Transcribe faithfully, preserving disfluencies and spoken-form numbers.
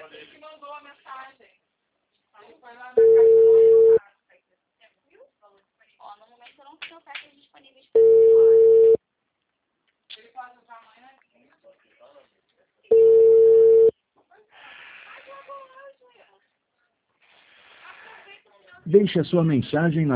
Ele que mandou a mensagem. Aí vai lá na caixa. Ó, no momento eu não tenho peças disponíveis para a senhora. Ele pode usar amanhã. Deixe a sua mensagem na